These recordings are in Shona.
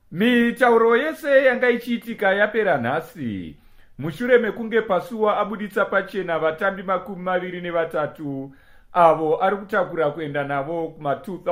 Mitauro yese yanga ichiitika yapera nhasi mushure mekunge Pasua abuditsa pachena vatambi 23 avo ari kutakura kuenda navo kuma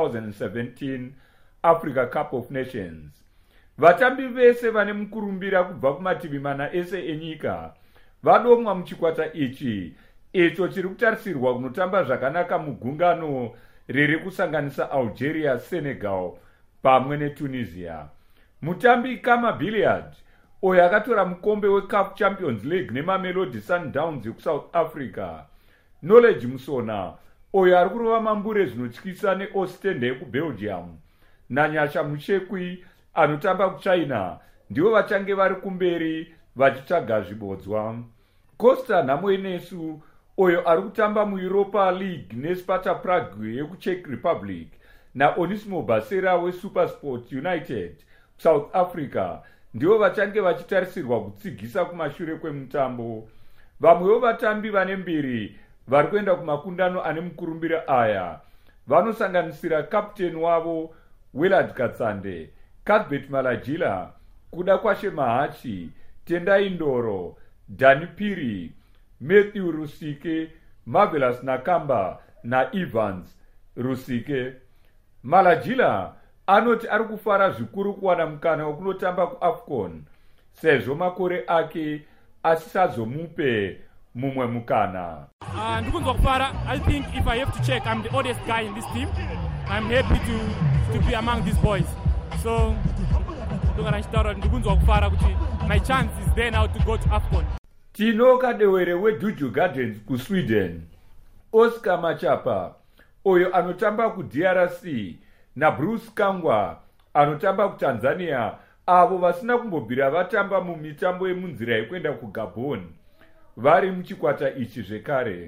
2017 Africa Cup of Nations. Vatambi vese vane mukurumbira kubva kumativi mana ese enyika vadomwa muchikwata ichi, icho chiri kutarisirwa kunotamba zvakanaka mugungano riri kusanganisa Algeria, Senegal pamwe neTunisia. Mutambi Kama Billiard uyo akatora mukombe weCAF Champions League neMamelodi Sundowns yekusouth Africa, Knowledge Musona uyo ari kurova mambure zvinotyisa neOstende yekubelgium, naNyasha Muchekwi anotamba kuChina ndivo vachange vari kumberi vachitsvaga zvibodzwa. Costa Nhamoenesu uyo ari kutamba muEuropa League neSparta Prague yekuCzech Republic naOnisimo Basera weSupersport United South Africa ndivo vachange vachitarisirwa kutsigisa kumashure kwemutambo. Vamwewo vatambi vane mbiri vari kuenda kumakundano ane mukurumbira aya vanosanganisira kapteni wavo Willard Katsande, Cuthbert Malajila, Kuda Kwashe Mahachi, Tendai Ndoro, Dani Piri, Matthew Rusike, Marvelous Nakamba na Evans Rusike. Malajila anoti ari kufara zvikuru kuwana mukana wekunotamba kuAFCON sezvo makore ake asisazomupe mumwe mukana. Ndikunzwa kufara. I think if I have to check, I'm the oldest guy in this team. I'm happy to be among these boys. So ndikunzwa kufara kuti my chance is there now to go to AFCON. Tino kadewere weDuju Gardens kuSweden, Oscar Machapa uyo anotamba kuDRC na Bruce Kangwa anotamba kuTanzania avo vasina kumbobvira vatamba mumitambo yemunzira yekuenda kuGabon vari muchikwata ichi zvekare.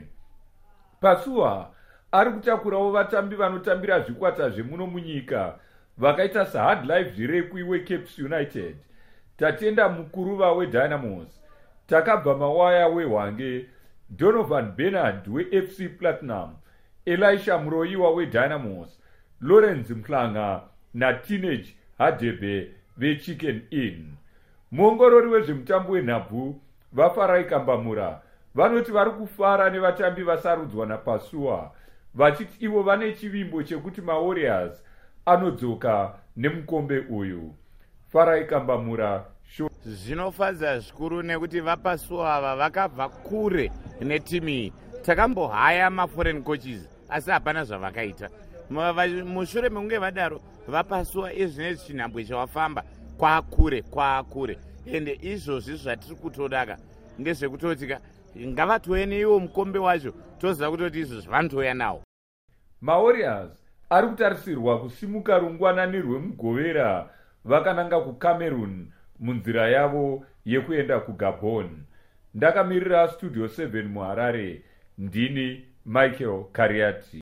Pasua ari kutakurawo vatambi vanotambira zvikwata zvemuno munyika vakaita saHard Life Zvirekwi weCapes United, Tatenda Mukuruva weDynamos, Takabva Mawaya weHwange, Donovan Bernard weFC Platinum, Elisha Muroyiwa weDynamos, Lawrence Mhlanga na Teenage Hadebe veChicken Inn. Muongorori wezvemutambo wenhabvu vaFarai Kambamura vanoti vari kufara nevatambi vasarudzwa naPasua, vachiti ivo vane chivimbo chekuti maWarriors anodzoka nemukombe uyu. Farai Kambamura. Zvinofadza zvikuru nekuti vaPasua ava vakabva kure netimu iyi. Takambohaya maforeign coaches asi hapana zvavakaita. Mushure mekunge vadaro vaPasua izvinezvi chinhambwe chavafamba kwakure ende izvozvi zvatiri kutodaka ndezvekutotika ngavatouye neiwo mukombe wacho toziva kutoti izvozvi vanotouya nawo. maWarriors ari kutarisirwa kusimuka rungwanani rwemugovera vakananga kuCameroon munzira yavo yekuenda kuGabon. Ndakamirira Studio 7 muHarare, ndini Michael Kariati.